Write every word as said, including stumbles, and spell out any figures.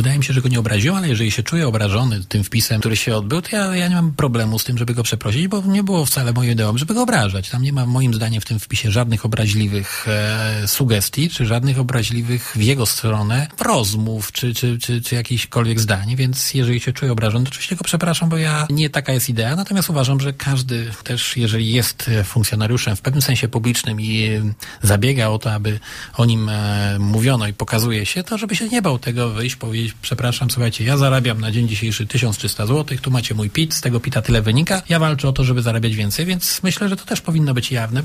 wydaje mi się, że go nie obraziłem, ale jeżeli się czuję obrażony tym wpisem, który się odbył, to ja, ja nie mam problemu z tym, żeby go przeprosić, bo nie było wcale moją ideą, żeby go obrażać. Tam nie ma moim zdaniem w tym wpisie żadnych obraźliwych e, sugestii, czy żadnych obraźliwych w jego stronę rozmów, czy, czy, czy, czy jakichkolwiek zdań, więc jeżeli się czuję obrażony, to oczywiście go przepraszam, bo ja nie taka jest idea, natomiast uważam, że każdy też, jeżeli jest funkcjonariuszem w pewnym sensie publicznym i zabiega o to, aby o nim e, mówiono i pokazuje się, to żeby się nie bał tego wyjść, powiedzieć, przepraszam, słuchajcie, ja zarabiam na dzień dzisiejszy tysiąc trzysta złotych, tu macie mój P I T, z tego P I T-a tyle wynika, ja walczę o to, żeby zarabiać więcej, więc myślę, że to też powinno być jawne.